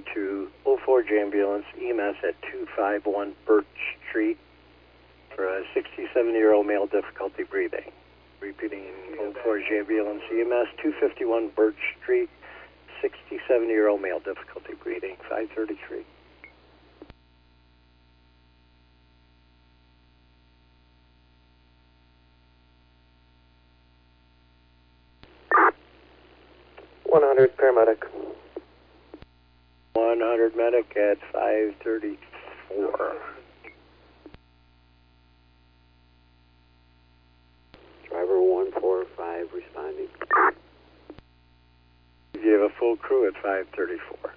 to 040 ambulance EMS at 251 Birch Street for a 67-year-old male, difficulty breathing. Repeating, 040 ambulance EMS 251 Birch Street, 67-year-old male, difficulty breathing, 533. Paramedic. 100 medic at 534. Driver 145 responding. You have a full crew at 534.